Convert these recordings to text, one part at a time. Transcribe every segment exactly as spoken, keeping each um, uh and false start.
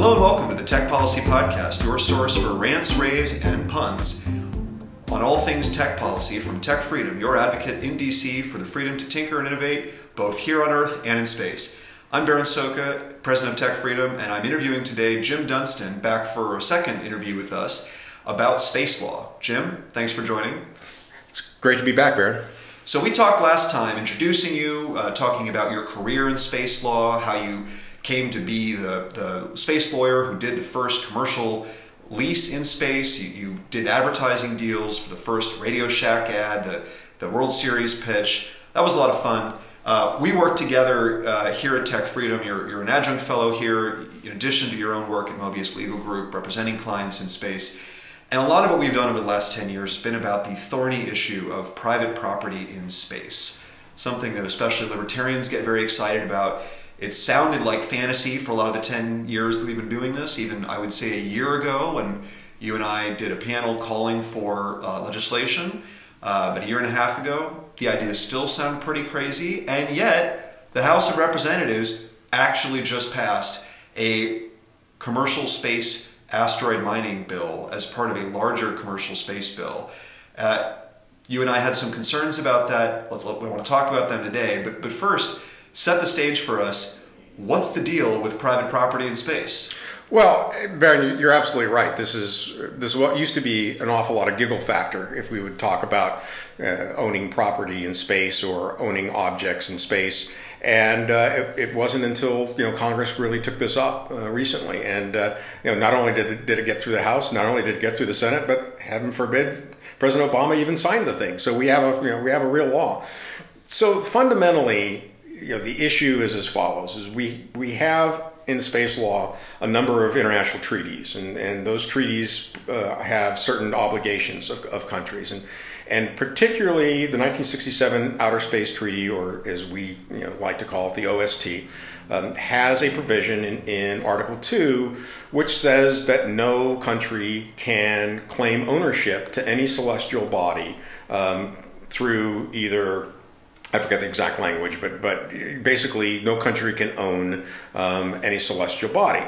Hello and welcome to the Tech Policy Podcast, your source for rants, raves, and puns on all things tech policy from Tech Freedom, your advocate in D C for the freedom to tinker and innovate, both here on Earth and in space. I'm Baron Soka, president of Tech Freedom, and I'm interviewing today Jim Dunstan, back for a second interview with us about space law. Jim, thanks for joining. It's great to be back, Baron. So we talked last time introducing you, uh, talking about your career in space law, how you came to be the, the space lawyer who did the first commercial lease in space. You, you did advertising deals for the first Radio Shack ad, the, the World Series pitch. That was a lot of fun. Uh, we worked together uh, here at Tech Freedom. You're, you're an adjunct fellow here, in addition to your own work at Mobius Legal Group, representing clients in space. And a lot of what we've done over the last ten years has been about the thorny issue of private property in space. Something that especially libertarians get very excited about. It sounded like fantasy for a lot of the ten years that we've been doing this, even I would say a year ago when you and I did a panel calling for uh, legislation. Uh, but a year and a half ago, the ideas still sound pretty crazy, and yet the House of Representatives actually just passed a commercial space asteroid mining bill as part of a larger commercial space bill. Uh, you and I had some concerns about that. Let's, we want to talk about them today, but, but first, set the stage for us. What's the deal with private property in space? Well, Baron, you're absolutely right. This is this is what used to be an awful lot of giggle factor if we would talk about uh, owning property in space or owning objects in space. And uh, it, it wasn't until you know Congress really took this up uh, recently. And uh, you know, not only did it, did it get through the House, not only did it get through the Senate, but heaven forbid, President Obama even signed the thing. So we have a you know we have a real law. So fundamentally, you know, the issue is as follows: is we we have in space law a number of international treaties, and, and those treaties uh, have certain obligations of, of countries, and and particularly the nineteen sixty-seven Outer Space Treaty, or as we you know, like to call it, the O S T, um, has a provision in, in Article two which says that no country can claim ownership to any celestial body um, through either, I forget the exact language, but but basically no country can own um, any celestial body.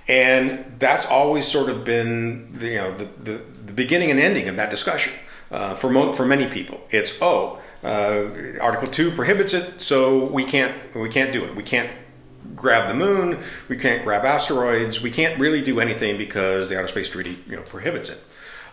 And that's always sort of been the, you know, the, the, the beginning and ending of that discussion uh, for, mo for many people. It's, oh, uh, Article two prohibits it, so we can't, we can't do it. We can't grab the moon, we can't grab asteroids, we can't really do anything because the Outer Space Treaty you know, prohibits it.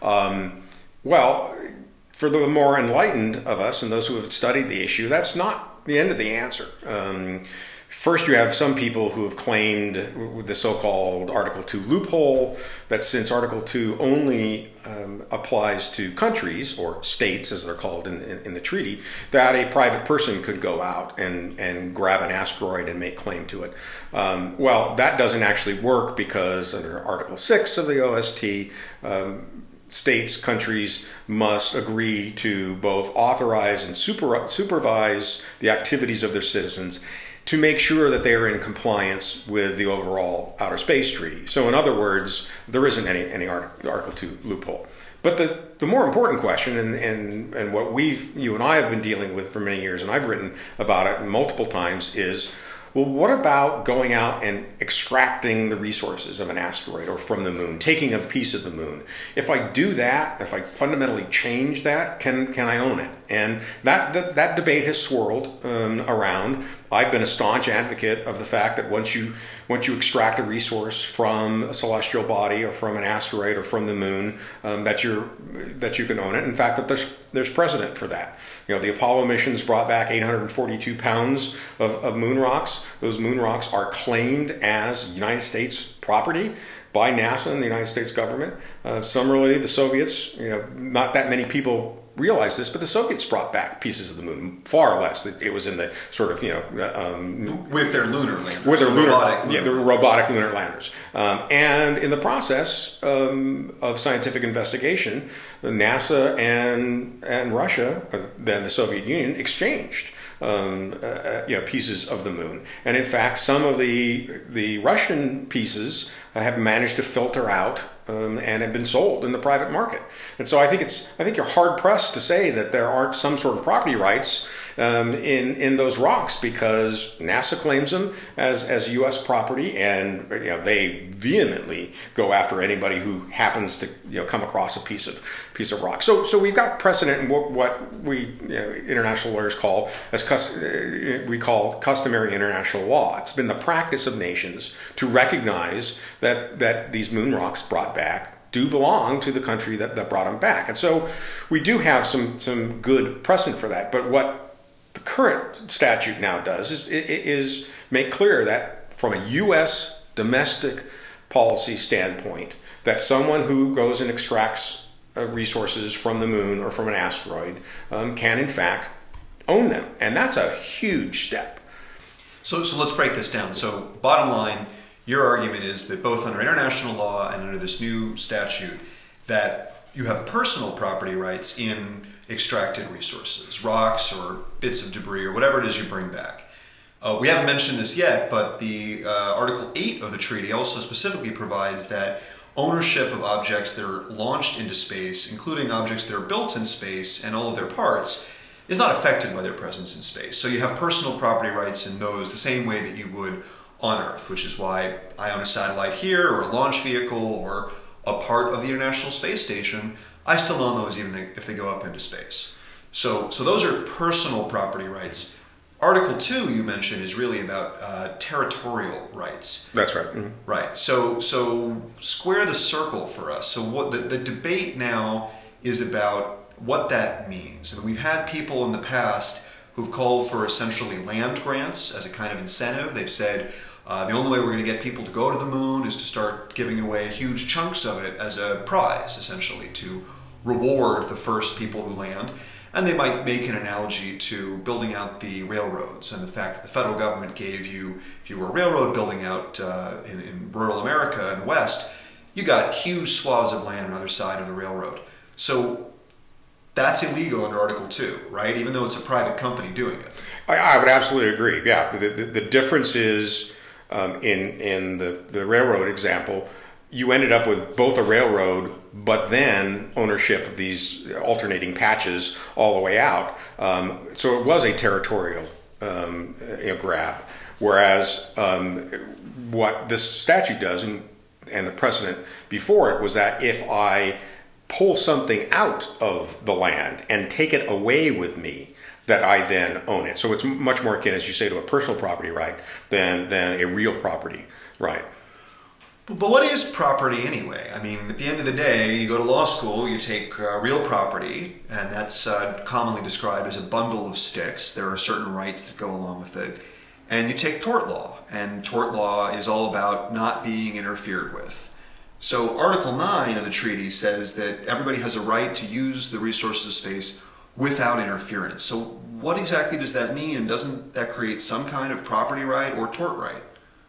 Um, well, for the more enlightened of us and those who have studied the issue, that's not the end of the answer. Um, first, you have some people who have claimed the so-called Article two loophole, that since Article two only um, applies to countries, or states as they're called in, in, in the treaty, that a private person could go out and, and grab an asteroid and make claim to it. Um, well, that doesn't actually work because under Article six of the O S T, um, states, countries must agree to both authorize and super, supervise the activities of their citizens to make sure that they are in compliance with the overall Outer Space Treaty. So in other words, there isn't any, any Article two loophole. But the, the more important question, and, and, and what we've, you and I have been dealing with for many years, and I've written about it multiple times, is, well, what about going out and extracting the resources of an asteroid or from the moon, taking a piece of the moon? If I do that, if I fundamentally change that, can can I own it? And that that, that debate has swirled um, around. I've been a staunch advocate of the fact that once you once you extract a resource from a celestial body or from an asteroid or from the moon, um, that you're that you can own it. In fact, that there's there's precedent for that. You know, the Apollo missions brought back eight hundred forty-two pounds of, of moon rocks. Those moon rocks are claimed as United States property by NASA and the United States government. Uh, similarly, the Soviets, you know, not that many people realize this, but the Soviets brought back pieces of the moon, far less. It was in the sort of, you know... Um, with their lunar landers. With their lunar, robotic lunar yeah, the robotic lunar landers. Um, and in the process um, of scientific investigation, NASA and, and Russia, uh, then the Soviet Union, exchanged Um, uh, you know, pieces of the moon. And in fact, some of the the Russian pieces have managed to filter out um, and have been sold in the private market. And so I think it's I think you're hard pressed to say that there aren't some sort of property rights um, in in those rocks, because NASA claims them as as U S property, and you know they vehemently go after anybody who happens to you know come across a piece of piece of rock. So so we've got precedent in what, what we you know, international lawyers call as cus- we call customary international law. It's been the practice of nations to recognize that that these moon rocks brought back do belong to the country that, that brought them back. And so we do have some some good precedent for that. But what the current statute now does is, is make clear that from a U S domestic policy standpoint, that someone who goes and extracts uh, resources from the moon or from an asteroid um, can in fact own them. And that's a huge step. So, so let's break this down. So bottom line, your argument is that both under international law and under this new statute, that you have personal property rights in extracted resources, rocks or bits of debris or whatever it is you bring back. Uh, we haven't mentioned this yet, but the uh, Article eight of the treaty also specifically provides that ownership of objects that are launched into space, including objects that are built in space and all of their parts, is not affected by their presence in space. So you have personal property rights in those the same way that you would on Earth, which is why I own a satellite here or a launch vehicle or a part of the International Space Station. I still own those even if they go up into space. So, so those are personal property rights. Article two you mentioned is really about uh, territorial rights. That's right. Mm-hmm. Right. So, so square the circle for us. So what the, the debate now is about what that means. And we've had people in the past who've called for essentially land grants as a kind of incentive. They've said uh, the only way we're going to get people to go to the moon is to start giving away huge chunks of it as a prize, essentially, to reward the first people who land. And they might make an analogy to building out the railroads and the fact that the federal government gave you, if you were a railroad building out uh, in, in rural America in the West, you got huge swaths of land on the other side of the railroad. So that's illegal under Article two, right? Even though it's a private company doing it. I, I would absolutely agree. Yeah, the, the, the difference is um, in in the, the railroad example, you ended up with both a railroad, but then ownership of these alternating patches all the way out. Um, so it was a territorial um, you know, grab. Whereas um, what this statute does, and, and the precedent before it, was that if I pull something out of the land and take it away with me, that I then own it. So it's much more akin, as you say, to a personal property right than, than a real property right. But, but what is property anyway? I mean, at the end of the day, you go to law school, you take uh, real property, and that's uh, commonly described as a bundle of sticks. There are certain rights that go along with it. And you take tort law, and tort law is all about not being interfered with. So Article nine of the treaty says that everybody has a right to use the resources of space without interference. So what exactly does that mean, and doesn't that create some kind of property right or tort right?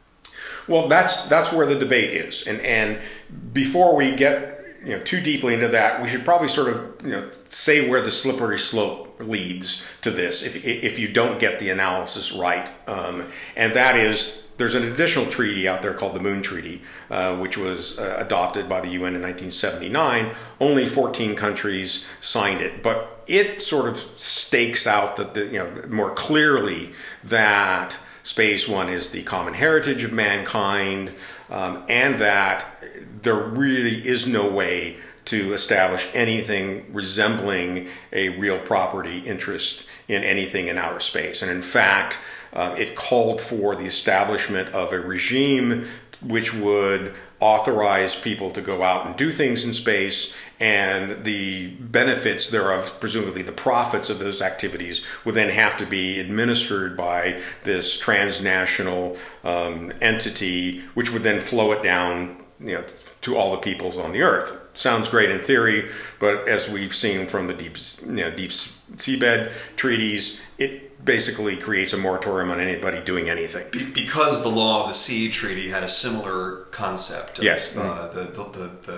Well, that's that's where the debate is. And and before we get you know too deeply into that, we should probably sort of you know say where the slippery slope leads to this if if you don't get the analysis right. Um, and that is, there's an additional treaty out there called the Moon Treaty, uh, which was uh, adopted by the U N in nineteen seventy-nine. Only fourteen countries signed it, but it sort of stakes out that the, you know more clearly that space, one, is the common heritage of mankind, um, and that there really is no way to establish anything resembling a real property interest in anything in outer space. And in fact, uh, it called for the establishment of a regime which would authorize people to go out and do things in space, and the benefits thereof, presumably the profits of those activities, would then have to be administered by this transnational um, entity, which would then flow it down you know, to all the peoples on the Earth. Sounds great in theory, but as we've seen from the deep, you know, deep seabed treaties, it basically creates a moratorium on anybody doing anything. Be- because the Law of the Sea Treaty had a similar concept of yes. uh, the, the, the, the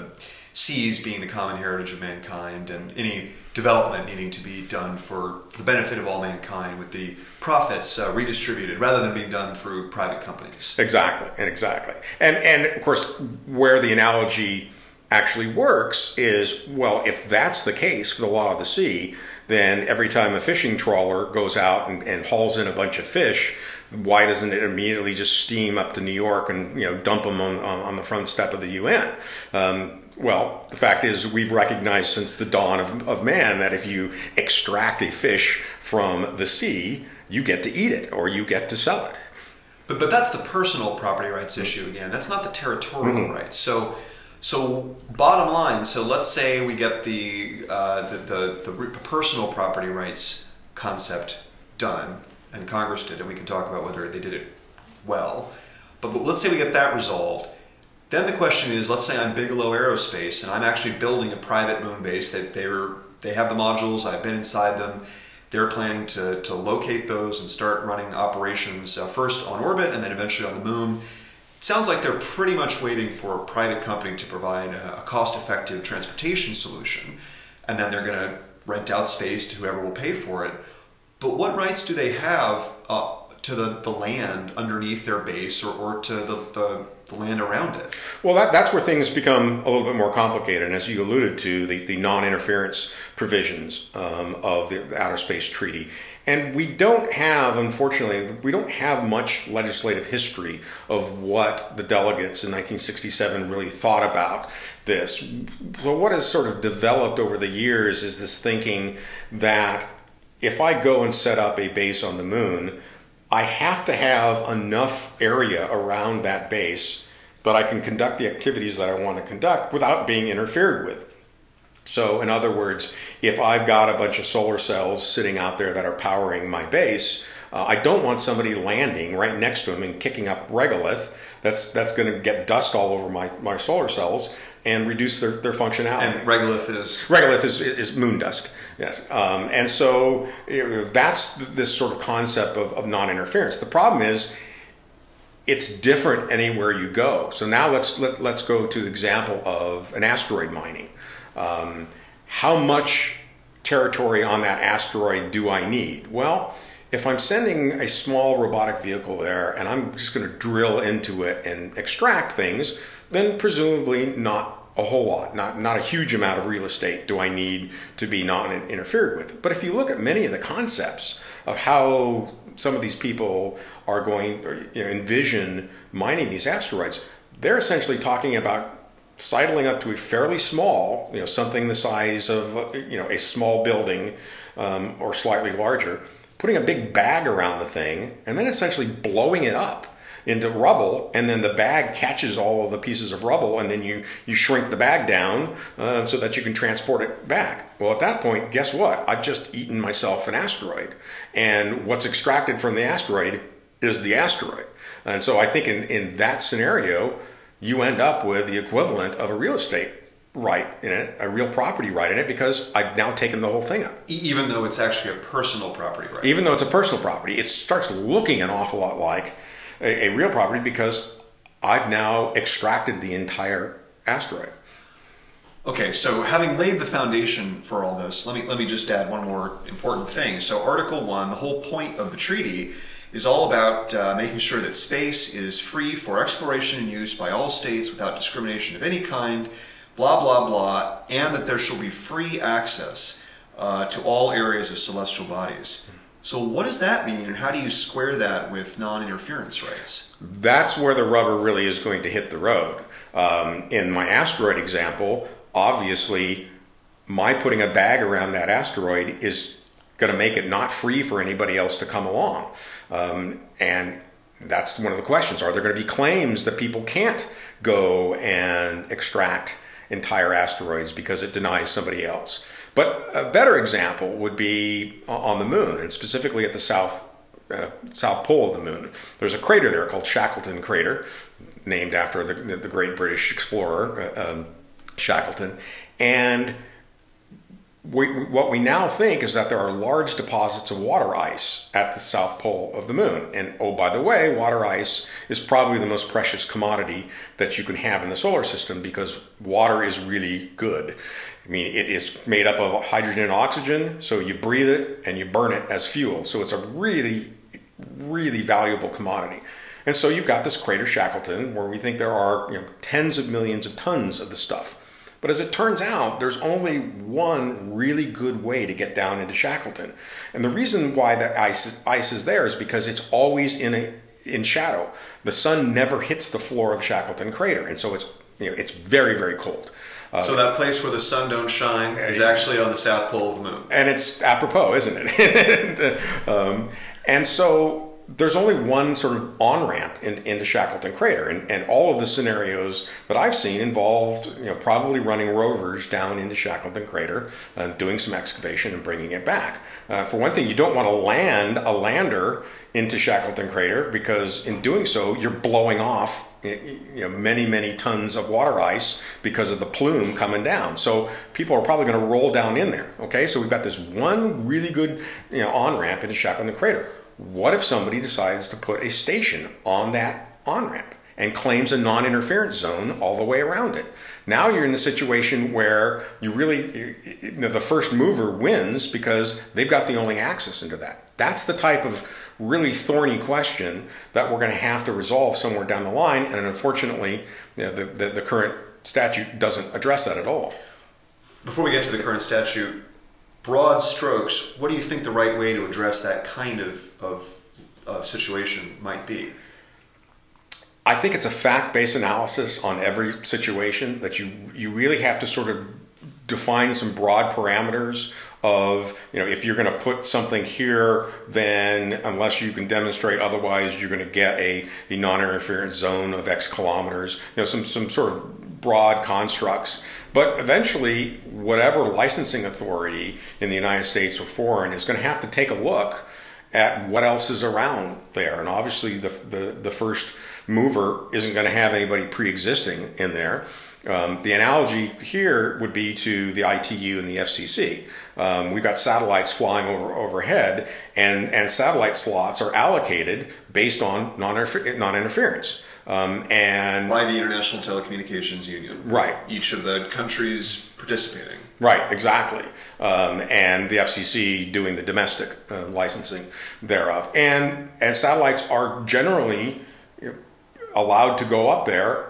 seas being the common heritage of mankind, and any development needing to be done for the benefit of all mankind, with the profits uh, redistributed rather than being done through private companies. Exactly, and exactly. And, and of course, where the analogy actually works is, well, if that's the case for the law of the sea, then every time a fishing trawler goes out and, and hauls in a bunch of fish, why doesn't it immediately just steam up to New York and, you know, dump them on, on, on the front step of the U N? Um, well, the fact is, we've recognized since the dawn of, of man that if you extract a fish from the sea, you get to eat it or you get to sell it. But but that's the personal property rights issue again. That's not the territorial mm-hmm. rights. So. So bottom line, so let's say we get the, uh, the, the, the personal property rights concept done, and Congress did, and we can talk about whether they did it well. But, but let's say we get that resolved. Then the question is, let's say I'm Bigelow Aerospace, and I'm actually building a private moon base. That they were, they have the modules, I've been inside them. They're planning to, to locate those and start running operations uh, first on orbit and then eventually on the moon. Sounds like they're pretty much waiting for a private company to provide a, a cost-effective transportation solution, and then they're going to rent out space to whoever will pay for it. But what rights do they have uh, to the, the land underneath their base, or, or to the, the, the land around it? Well, that, that's where things become a little bit more complicated. And as you alluded to, the, the non-interference provisions um, of the Outer Space Treaty. And we don't have, unfortunately, we don't have much legislative history of what the delegates in nineteen sixty-seven really thought about this. So what has sort of developed over the years is this thinking that if I go and set up a base on the moon, I have to have enough area around that base that I can conduct the activities that I want to conduct without being interfered with. So in other words, if I've got a bunch of solar cells sitting out there that are powering my base, uh, I don't want somebody landing right next to them and kicking up regolith. That's that's going to get dust all over my, my solar cells and reduce their, their functionality. And regolith is? Regolith is, is moon dust, yes. Um, and so you know, that's this sort of concept of, of non-interference. The problem is it's different anywhere you go. So now let's, let, let's go to the example of an asteroid mining. Um, how much territory on that asteroid do I need? Well, if I'm sending a small robotic vehicle there and I'm just going to drill into it and extract things, then presumably not a whole lot, not, not a huge amount of real estate do I need to be not interfered with. But if you look at many of the concepts of how some of these people are going or, you know, envision mining these asteroids, they're essentially talking about sidling up to a fairly small, you know, something the size of, you know, a small building um, or slightly larger, putting a big bag around the thing, and then essentially blowing it up into rubble, and then the bag catches all of the pieces of rubble, and then you, you shrink the bag down uh, so that you can transport it back. Well, at that point, guess what? I've just eaten myself an asteroid, and what's extracted from the asteroid is the asteroid. And so I think in, in that scenario, you end up with the equivalent of a real estate right in it, a real property right in it, because I've now taken the whole thing up. Even though it's actually a personal property right. Even though it's a personal property, it starts looking an awful lot like a, a real property because I've now extracted the entire asteroid. Okay, so having laid the foundation for all this, let me let me just add one more important thing. So Article one, the whole point of the treaty is all about uh, making sure that space is free for exploration and use by all states without discrimination of any kind, blah, blah, blah, and that there shall be free access uh, to all areas of celestial bodies. So what does that mean, and how do you square that with non-interference rights? That's where the rubber really is going to hit the road. Um, in my asteroid example, obviously, my putting a bag around that asteroid is going to make it not free for anybody else to come along. Um, and that's one of the questions. Are there going to be claims that people can't go and extract entire asteroids because it denies somebody else? But a better example would be on the moon, and specifically at the south, uh, south pole of the moon. There's a crater there called Shackleton Crater, named after the, the great British explorer, uh, um, Shackleton. And we, what we now think is that there are large deposits of water ice at the south pole of the moon. And oh, by the way, water ice is probably the most precious commodity that you can have in the solar system, because water is really good. I mean, it is made up of hydrogen and oxygen, so you breathe it and you burn it as fuel. So it's a really, really valuable commodity. And so you've got this crater Shackleton, where we think there are, you know, tens of millions of tons of the stuff. But as it turns out, there's only one really good way to get down into Shackleton. And the reason why that ice, ice is there is because it's always in a in shadow. The sun never hits the floor of Shackleton crater, and so it's, you know, it's very, very cold. Uh, so that place where the sun don't shine is actually on the south pole of the moon. And it's apropos, isn't it? um, and so there's only one sort of on-ramp in, into Shackleton crater, and, and all of the scenarios that I've seen involved, you know, probably running rovers down into Shackleton crater, uh, doing some excavation and bringing it back. Uh, for one thing, you don't want to land a lander into Shackleton crater, because in doing so, you're blowing off, you know, many, many tons of water ice because of the plume coming down. So people are probably going to roll down in there. Okay, so we've got this one really good, you know, on-ramp into Shackleton crater. What if somebody decides to put a station on that on-ramp and claims a non-interference zone all the way around it? Now you're in the situation where you really, you know, the first mover wins because they've got the only access into that. That's the type of really thorny question that we're going to have to resolve somewhere down the line, and unfortunately, you know, the, the, the current statute doesn't address that at all. Before we get to the current statute, broad strokes, what do you think the right way to address that kind of, of, of situation might be? I think it's a fact-based analysis on every situation, that you, you really have to sort of define some broad parameters of, you know, if you're going to put something here, then unless you can demonstrate otherwise, you're going to get a, a non-interference zone of X kilometers, you know, some, some sort of broad constructs. But eventually, whatever licensing authority in the United States or foreign is going to have to take a look at what else is around there. And obviously, the, the, the first mover isn't going to have anybody pre-existing in there. Um, the analogy here would be to the I T U and the F C C. Um, we've got satellites flying over overhead, and, and satellite slots are allocated based on non-interfer- non-interference. Um, and by the International Telecommunications Union. Right. Each of the countries participating. Right, exactly. Um, and the F C C doing the domestic uh, licensing thereof. And, and satellites are generally, you know, allowed to go up there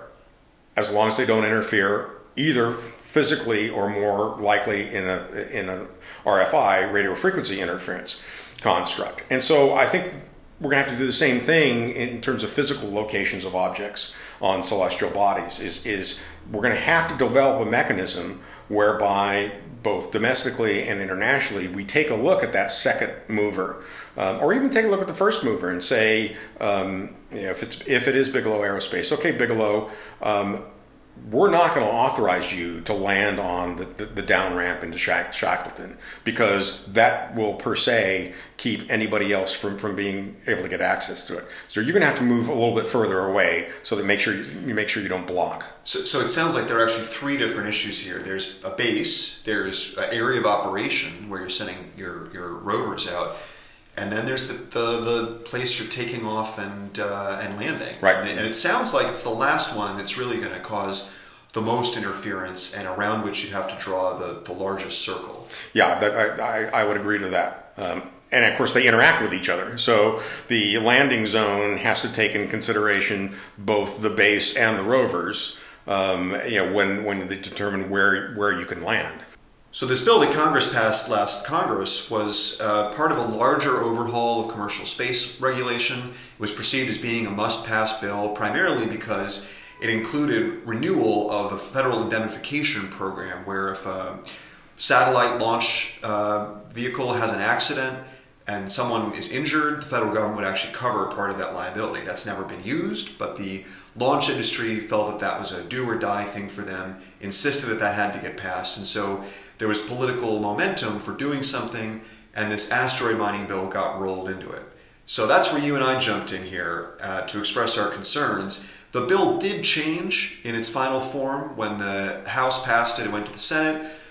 as long as they don't interfere either physically or more likely in a in a R F I, radio frequency interference construct. And so I think we're going to have to do the same thing in terms of physical locations of objects on celestial bodies. Is is we're going to have to develop a mechanism whereby both domestically and internationally we take a look at that second mover, um, or even take a look at the first mover and say, um, you know, if it's if it is Bigelow Aerospace, okay, Bigelow, um, we're not going to authorize you to land on the, the, the down ramp into Shack, Shackleton, because that will per se keep anybody else from, from being able to get access to it. So you're going to have to move a little bit further away so that make sure you, you make sure you don't block. So, so it sounds like there are actually three different issues here. There's a base, there's an area of operation where you're sending your, your rovers out, and then there's the, the, the place you're taking off and uh, and landing. Right. And, and it sounds like it's the last one that's really going to cause the most interference, and around which you have to draw the, the largest circle. Yeah, that, I, I would agree to that. Um, and of course, they interact with each other. So the landing zone has to take in consideration both the base and the rovers, um, you know, when, when they determine where, where you can land. So this bill that Congress passed last Congress was uh, part of a larger overhaul of commercial space regulation. It was perceived as being a must-pass bill, primarily because it included renewal of the federal indemnification program, where if a satellite launch uh, vehicle has an accident and someone is injured, the federal government would actually cover part of that liability. That's never been used, but the launch industry felt that that was a do-or-die thing for them, insisted that that had to get passed, and so there was political momentum for doing something, and this asteroid mining bill got rolled into it. So that's where you and I jumped in here uh, to express our concerns. The bill did change in its final form when the House passed it. It went to the Senate.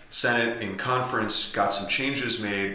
Senate in conference got some changes made.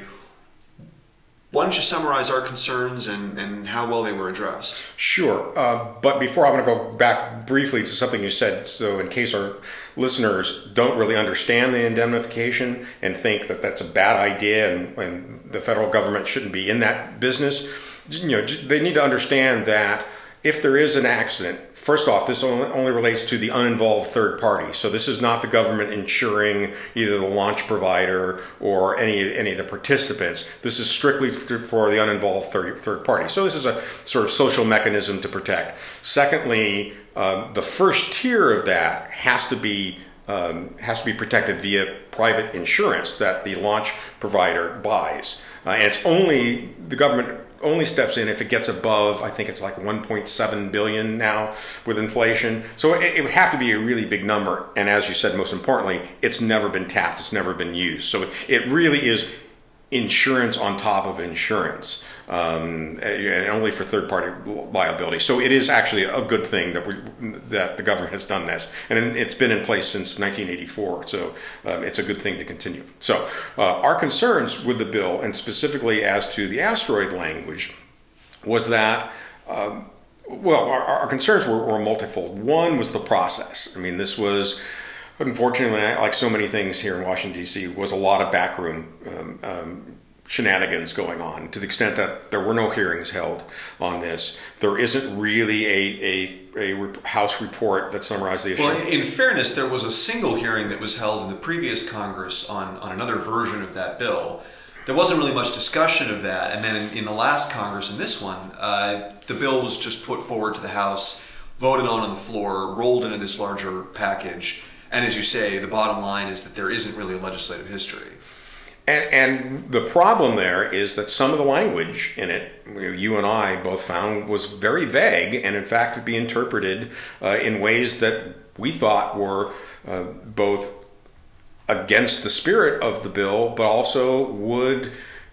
Why don't you summarize our concerns and, and how well they were addressed? Sure. Uh, but before, I want to go back briefly to something you said, so in case our listeners don't really understand the indemnification and think that that's a bad idea and, and the federal government shouldn't be in that business, you know, they need to understand that if there is an accident, first off, this only, only relates to the uninvolved third party. So this is not the government insuring either the launch provider or any any of the participants. This is strictly for the uninvolved third, third party. So this is a sort of social mechanism to protect. Secondly, um, the first tier of that has to be um, has to be protected via private insurance that the launch provider buys, uh, and it's only the government only steps in if it gets above, I think it's like one point seven billion now with inflation. So it, it would have to be a really big number. And as you said, most importantly, it's never been tapped. It's never been used. So it, it really is insurance on top of insurance, um, and only for third-party liability. So it is actually a good thing that we that the government has done this, and it's been in place since nineteen eighty-four. So um, it's a good thing to continue. So uh, our concerns with the bill, and specifically as to the asteroid language, was that. Um, well, our, our concerns were, were multifold. One was the process. I mean, this was. Unfortunately, like so many things here in Washington, D C, was a lot of backroom um, um, shenanigans going on, to the extent that there were no hearings held on this. There isn't really a, a, a House report that summarized the issue. Well, in fairness, there was a single hearing that was held in the previous Congress on, on another version of that bill. There wasn't really much discussion of that, and then in, in the last Congress, in this one, uh, the bill was just put forward to the House, voted on on the floor, rolled into this larger package. And as you say, the bottom line is that there isn't really a legislative history. And, and the problem there is that some of the language in it, you and I both found, was very vague and in fact could be interpreted uh, in ways that we thought were uh, both against the spirit of the bill, but also would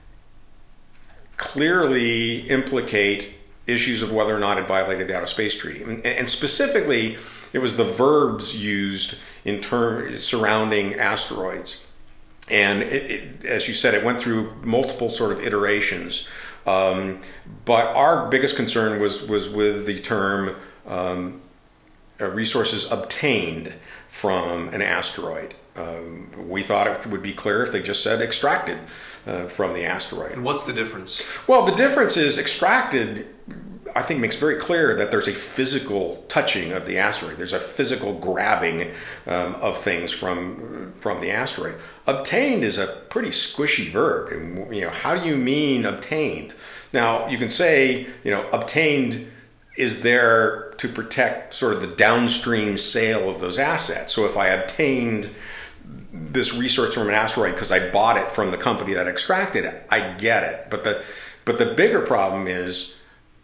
clearly implicate issues of whether or not it violated the Outer Space Treaty. And, and specifically, it was the verbs used in term surrounding asteroids. And it, it, as you said, it went through multiple sort of iterations. Um, but our biggest concern was, was with the term um, uh, resources obtained from an asteroid. Um, we thought it would be clear if they just said extracted uh, from the asteroid. And what's the difference? Well, the difference is extracted, I think, makes very clear that there's a physical touching of the asteroid. There's a physical grabbing um, of things from from the asteroid. Obtained is a pretty squishy verb. And, you know, how do you mean obtained? Now, you can say, you know, obtained is there to protect sort of the downstream sale of those assets. So if I obtained this resource from an asteroid because I bought it from the company that extracted it, I get it. But the but the bigger problem is,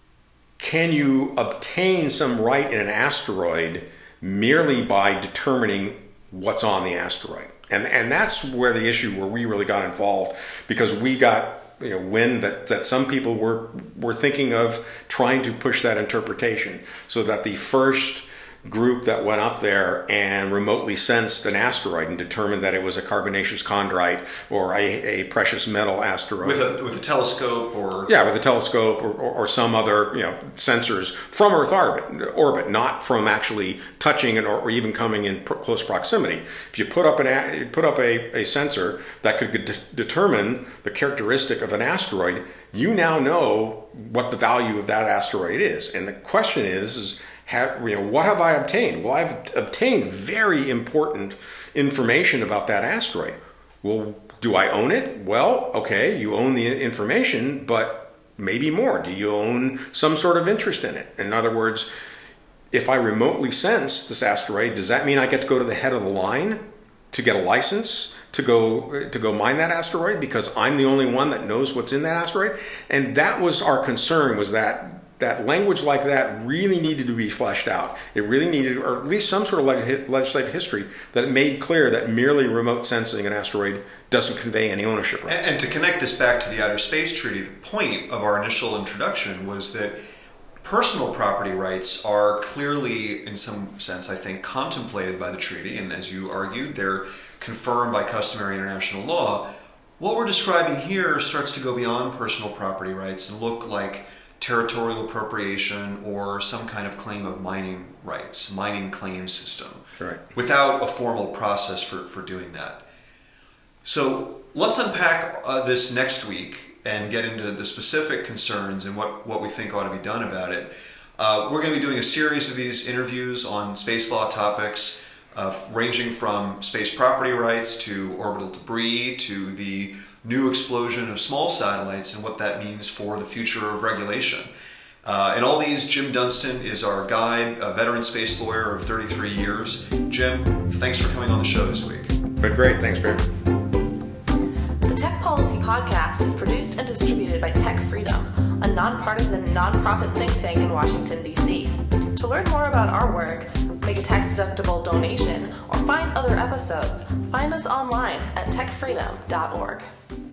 can you obtain some right in an asteroid merely by determining what's on the asteroid? And and that's where the issue where we really got involved, because we got, you know, wind that, that some people were were thinking of trying to push that interpretation, so that the first group that went up there and remotely sensed an asteroid and determined that it was a carbonaceous chondrite or a, a precious metal asteroid with a with a telescope or yeah with a telescope or, or, or some other, you know, sensors from Earth orbit orbit not from actually touching it or, or even coming in pr- close proximity. If you put up an a, put up a, a sensor that could de- determine the characteristic of an asteroid, you now know what the value of that asteroid is. And the question is is Have, you know, what have I obtained? Well, I've obtained very important information about that asteroid. Well, do I own it? Well, okay, you own the information, but maybe more. Do you own some sort of interest in it? In other words, if I remotely sense this asteroid, does that mean I get to go to the head of the line to get a license to go to go mine that asteroid because I'm the only one that knows what's in that asteroid? And that was our concern, was that that language like that really needed to be fleshed out. It really needed, or at least some sort of legislative history that made clear that merely remote sensing an asteroid doesn't convey any ownership rights. And, and to connect this back to the Outer Space Treaty, the point of our initial introduction was that personal property rights are clearly, in some sense, I think, contemplated by the treaty, and as you argued, they're confirmed by customary international law. What we're describing here starts to go beyond personal property rights and look like territorial appropriation or some kind of claim of mining rights, mining claim system, right, without a formal process for, for doing that. So let's unpack uh, this next week and get into the specific concerns and what, what we think ought to be done about it. Uh, we're going to be doing a series of these interviews on space law topics, uh, ranging from space property rights to orbital debris to the new explosion of small satellites and what that means for the future of regulation. Uh, in all these, Jim Dunstan is our guide, a veteran space lawyer of thirty-three years. Jim, thanks for coming on the show this week. Been great. Thanks, Barry. The Tech Policy Podcast is produced and distributed by Tech Freedom, a nonpartisan, nonprofit think tank in Washington, D C. To learn more about our work, make a tax-deductible donation, or find other episodes, find us online at tech freedom dot org.